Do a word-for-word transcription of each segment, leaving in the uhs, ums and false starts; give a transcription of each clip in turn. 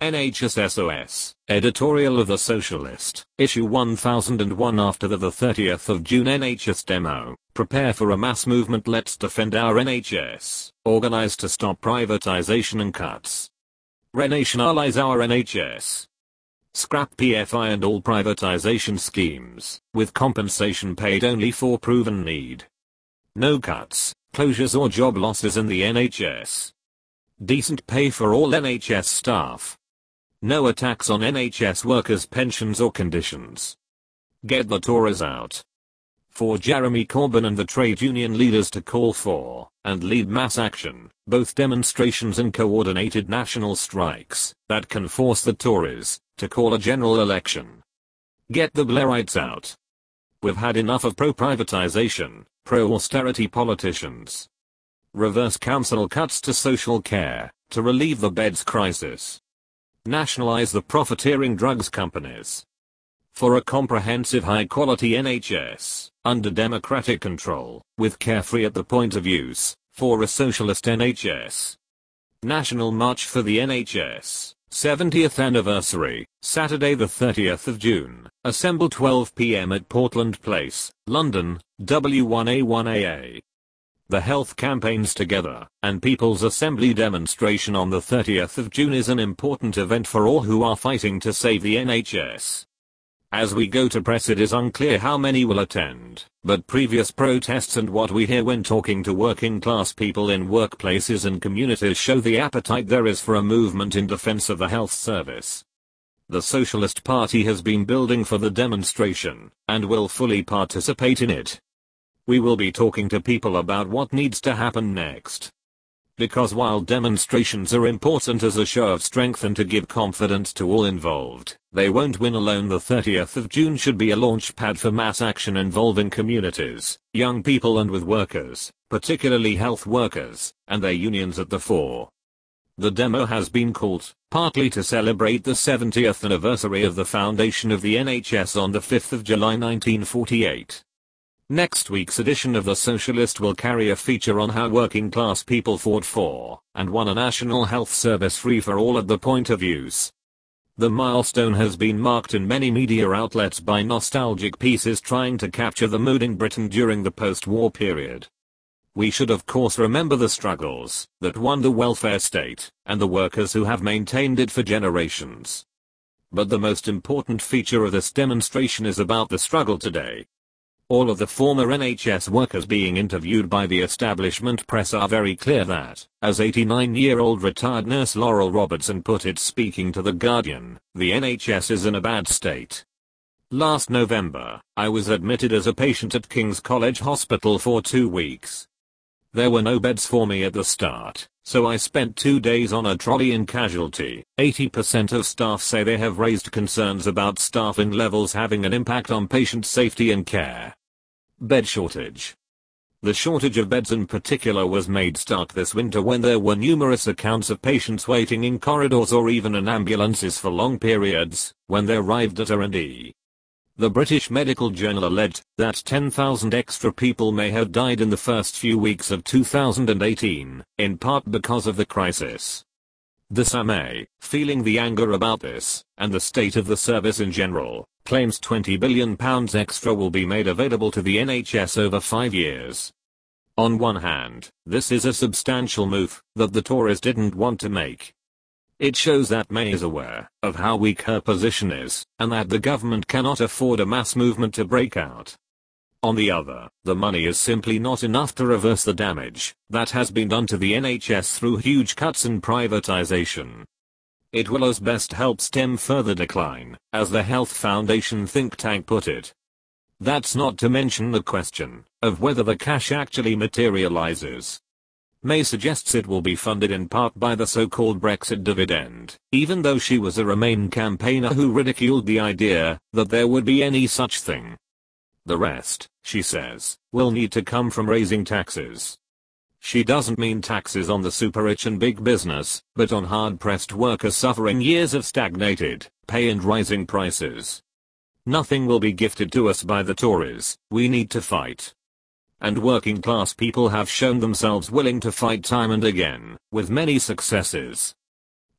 N H S S O S, editorial of The Socialist, issue one thousand one. After the thirtieth of June N H S demo, prepare for a mass movement. Let's defend our N H S, organize to stop privatization and cuts. Renationalize our N H S. Scrap P F I and all privatization schemes, with compensation paid only for proven need. No cuts, closures or job losses in the N H S. Decent pay for all N H S staff. No attacks on N H S workers' pensions or conditions. Get the Tories out. For Jeremy Corbyn and the trade union leaders to call for, and lead mass action, both demonstrations and coordinated national strikes, that can force the Tories to call a general election. Get the Blairites out. We've had enough of pro-privatization, pro-austerity politicians. Reverse council cuts to social care, to relieve the beds crisis. Nationalize the profiteering drugs companies. For a comprehensive high-quality N H S, under democratic control, with carefree at the point of use, for a socialist N H S. National March for the N H S, seventieth anniversary, Saturday the thirtieth of June, assemble twelve p m at Portland Place, London, W one A one A A. The health campaigns together, and People's Assembly demonstration on the thirtieth of June is an important event for all who are fighting to save the N H S. As we go to press, it is unclear how many will attend, but previous protests and what we hear when talking to working class people in workplaces and communities show the appetite there is for a movement in defense of the health service. The Socialist Party has been building for the demonstration, and will fully participate in it. We will be talking to people about what needs to happen next. Because while demonstrations are important as a show of strength and to give confidence to all involved, they won't win alone. The thirtieth of June should be a launch pad for mass action involving communities, young people and with workers, particularly health workers, and their unions at the fore. The demo has been called, partly to celebrate the seventieth anniversary of the foundation of the N H S on the fifth of July nineteen forty-eight. Next week's edition of The Socialist will carry a feature on how working class people fought for, and won a national health service free for all at the point of use. The milestone has been marked in many media outlets by nostalgic pieces trying to capture the mood in Britain during the post-war period. We should of course remember the struggles that won the welfare state, and the workers who have maintained it for generations. But the most important feature of this demonstration is about the struggle today. All of the former N H S workers being interviewed by the establishment press are very clear that, as eighty-nine-year-old retired nurse Laurel Robertson put it speaking to The Guardian, the N H S is in a bad state. Last November, I was admitted as a patient at King's College Hospital for two weeks. There were no beds for me at the start, so I spent two days on a trolley in casualty. eighty percent of staff say they have raised concerns about staffing levels having an impact on patient safety and care. Bed shortage. The shortage of beds in particular was made stark this winter when there were numerous accounts of patients waiting in corridors or even in ambulances for long periods, when they arrived at R and D. The British Medical Journal alleged that ten thousand extra people may have died in the first few weeks of two thousand eighteen, in part because of the crisis. The S A M E, feeling the anger about this, and the state of the service in general, claims twenty billion pounds extra will be made available to the N H S over five years. On one hand, this is a substantial move that the Tories didn't want to make. It shows that May is aware of how weak her position is, and that the government cannot afford a mass movement to break out. On the other, the money is simply not enough to reverse the damage that has been done to the N H S through huge cuts and privatization. It will as best help stem further decline, as the Health Foundation think tank put it. That's not to mention the question of whether the cash actually materializes. May suggests it will be funded in part by the so-called Brexit dividend, even though she was a Remain campaigner who ridiculed the idea that there would be any such thing. The rest, she says, will need to come from raising taxes. She doesn't mean taxes on the super-rich and big business, but on hard-pressed workers suffering years of stagnated pay and rising prices. Nothing will be gifted to us by the Tories, we need to fight. And working class people have shown themselves willing to fight time and again, with many successes.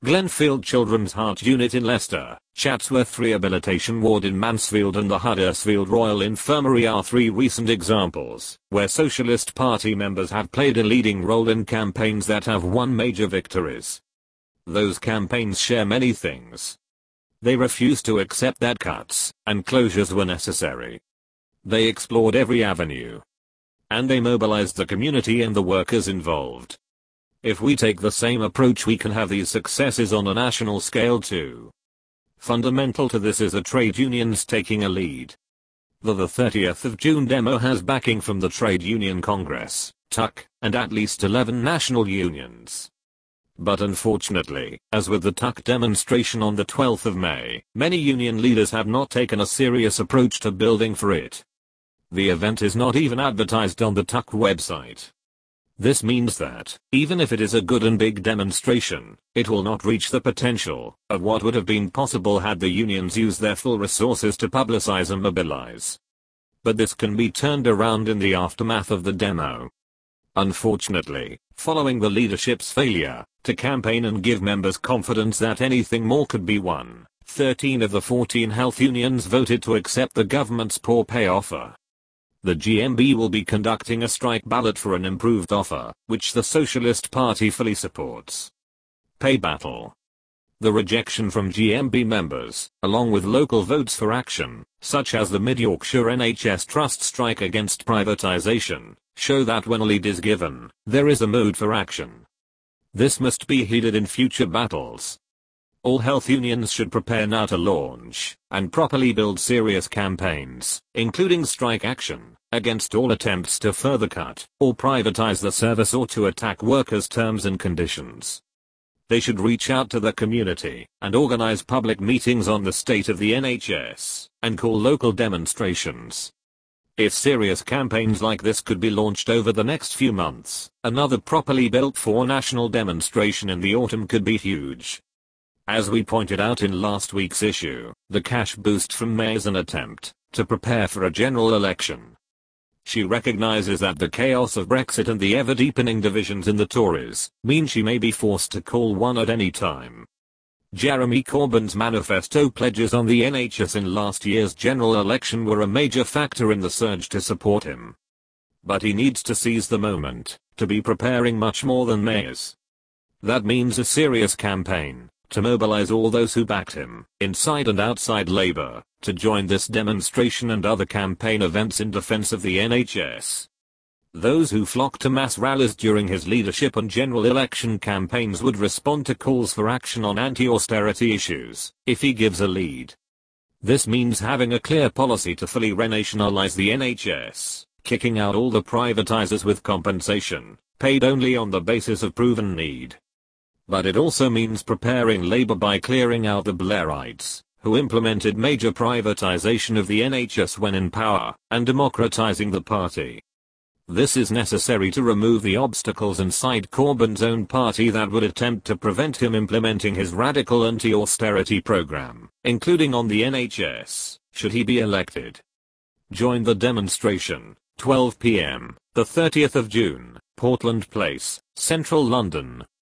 Glenfield Children's Heart Unit in Leicester, Chatsworth Rehabilitation Ward in Mansfield and the Huddersfield Royal Infirmary are three recent examples where Socialist Party members have played a leading role in campaigns that have won major victories. Those campaigns share many things. They refused to accept that cuts and closures were necessary. They explored every avenue. And they mobilized the community and the workers involved. If we take the same approach, we can have these successes on a national scale too. Fundamental to this is the trade unions taking a lead. The, the thirtieth of June demo has backing from the Trade Union Congress, T U C, and at least eleven national unions. But unfortunately, as with the T U C demonstration on the twelfth of May, many union leaders have not taken a serious approach to building for it. The event is not even advertised on the T U C website. This means that, even if it is a good and big demonstration, it will not reach the potential of what would have been possible had the unions used their full resources to publicize and mobilize. But this can be turned around in the aftermath of the demo. Unfortunately, following the leadership's failure to campaign and give members confidence that anything more could be won, thirteen of the fourteen health unions voted to accept the government's poor pay offer. The G M B will be conducting a strike ballot for an improved offer, which the Socialist Party fully supports. Pay battle. The rejection from G M B members, along with local votes for action, such as the Mid-Yorkshire N H S Trust strike against privatisation, show that when a lead is given, there is a mood for action. This must be heeded in future battles. All health unions should prepare now to launch and properly build serious campaigns, including strike action, against all attempts to further cut or privatize the service or to attack workers' terms and conditions. They should reach out to the community and organize public meetings on the state of the N H S and call local demonstrations. If serious campaigns like this could be launched over the next few months, another properly built for national demonstration in the autumn could be huge. As we pointed out in last week's issue, the cash boost from May is an attempt to prepare for a general election. She recognizes that the chaos of Brexit and the ever-deepening divisions in the Tories mean she may be forced to call one at any time. Jeremy Corbyn's manifesto pledges on the N H S in last year's general election were a major factor in the surge to support him. But he needs to seize the moment to be preparing much more than May is. That means a serious campaign to mobilize all those who backed him, inside and outside Labour, to join this demonstration and other campaign events in defense of the N H S. Those who flocked to mass rallies during his leadership and general election campaigns would respond to calls for action on anti-austerity issues, if he gives a lead. This means having a clear policy to fully renationalize the N H S, kicking out all the privatizers with compensation, paid only on the basis of proven need. But it also means preparing Labour by clearing out the Blairites, who implemented major privatization of the N H S when in power, and democratizing the party. This is necessary to remove the obstacles inside Corbyn's own party that would attempt to prevent him implementing his radical anti-austerity program, including on the N H S, should he be elected. Join the demonstration, twelve p m, the thirtieth of June, Portland Place, Central London.